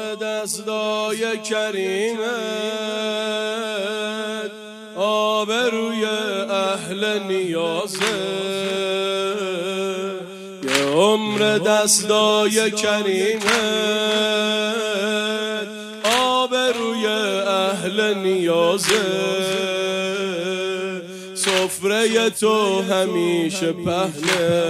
دستای کریمت آبروی اهل نیازه یه عمر دستای کریمت آبروی اهل نیازه سفره تو همیشه پهنه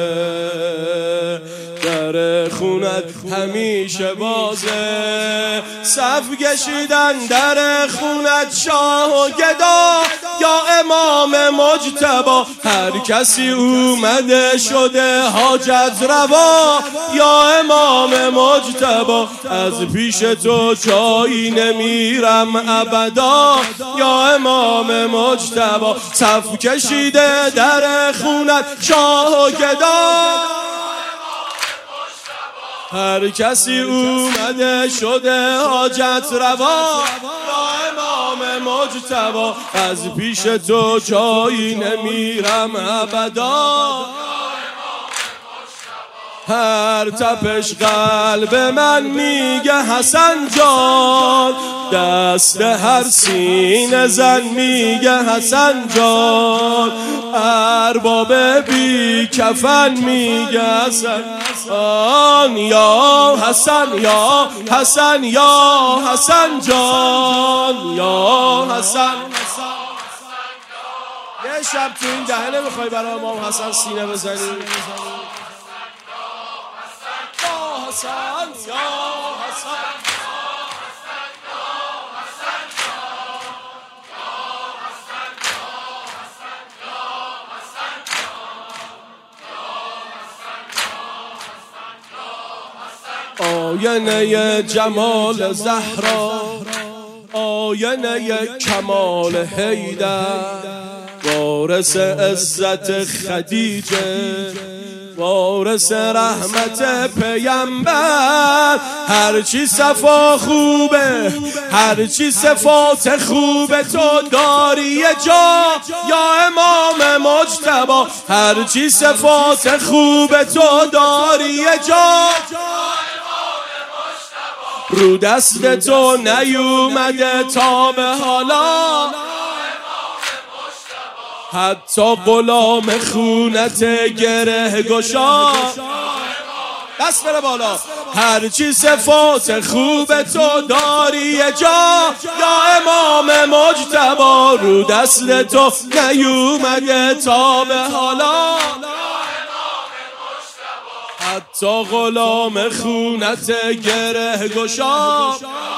در خونت همیشه بازه صف کشیدن در خونت شاه و گدا یا امام مجتبی هر کسی اومده شده حاجت روا یا امام مجتبی از پیش تو جایی نمیرم ابدا یا امام مجتبی صف کشیده در خونت شاه و گدا هر کسی اومده شده حاجت روا یا امام مجتبی از پیش تو جایی نمیرم ابدا هر تپش قلب من میگه حسن جان دست هر سینه زن میگه حسن جان ارباب بی کفن میگه حسن یا حسن یا حسن یا حسن جان یا حسن یه شب تو این دهنه میخوای برای امام حسن سینه بزنی حسن یا حسن آینه جمال زهرا آینه کمال حیدر وارث عزت خدیجه وارث رحمت پیامبر هرچی صفا خوبه هرچی صفات خوبه تو داری جا یا امام مجتبی هرچی صفات خوبه تو داری جا رو دست تو نیومده تا به حالا حتی غلام خونت گره گشا دست بره بالا هرچی صفات خوب تو داری جا یا امام مجتبی رو دست تو نیومده تا به حالا حتی غلام خونت گره گشا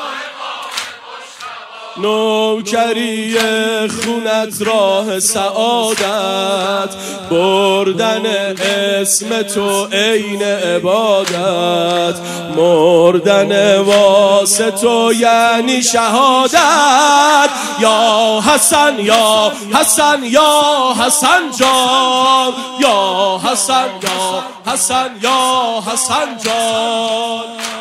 نوکری خونت راه سعادت بردن اسم تو عین عبادت مردن واسه تو یعنی شهادت یا حسن یا حسن یا حسن جان یا حسن یا حسن یا حسن جان